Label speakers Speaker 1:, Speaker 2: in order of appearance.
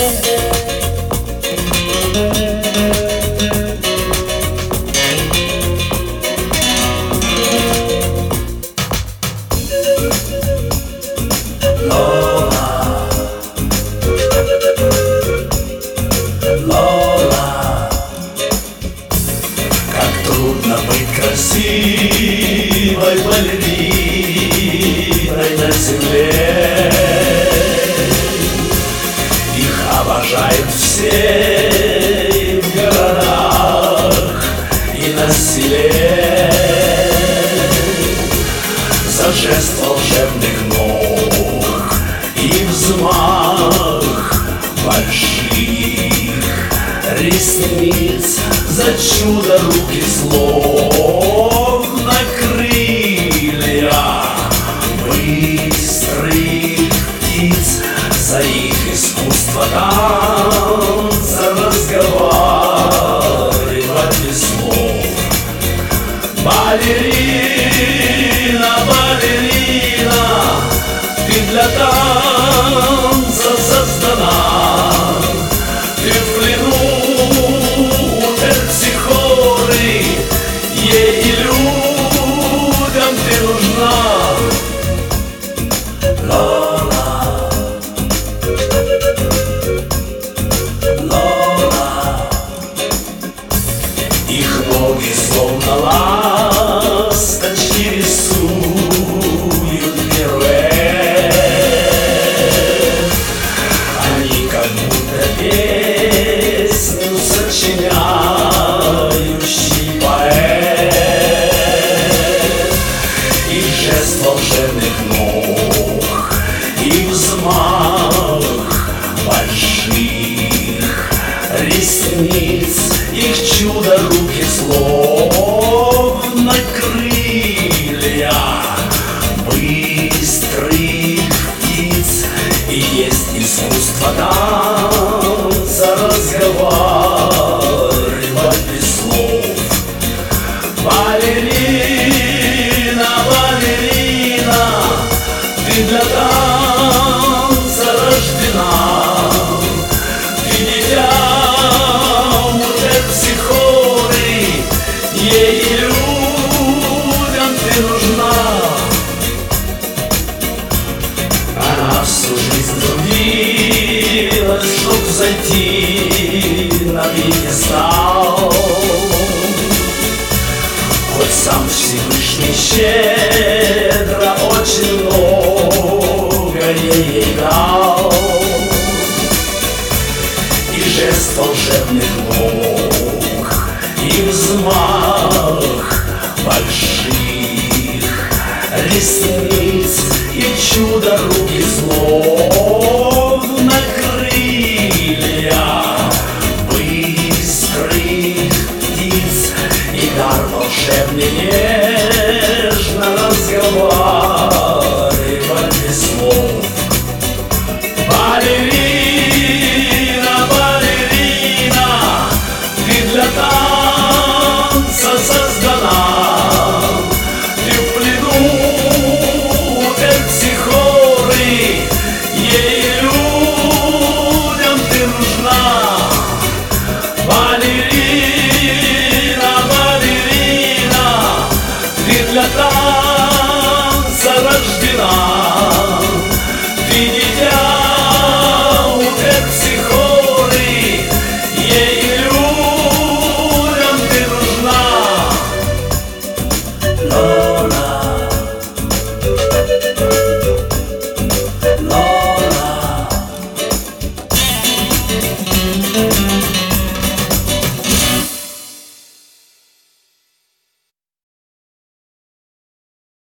Speaker 1: Трудно быть красивой балериной на земле. Их обожают все и в городах, и на селе. За жест волшебных ног и взмах больших ресниц, за чудо рук и слов на крыльях быстрых птиц, за их искусство танца разговаривать без слов. Балерина, балерина, ты для танца создана. Ты в плену Терпсихоры, ей и людям ты нужна. Лола, Лола, их ноги словно ласточки рисуют пируэт. Они как будто песню сочиняющий поэт. Их жест волшебных ног и взмах больших ресниц, их чудо рук и слов на крыльях быстрых птиц. И есть искусство танца разговаривать без слов. Балерина, балерина, ты для танца рождена. Ты дитя у Терпсихоры, ей и людям ты нужна. Она всю жизнь трудилась, чтоб зайти на пьедестал. Хоть сам Всевышний щедро очень много ей дал. И жест волшебных ног, и взмах больших ресниц, и чудо рук и слов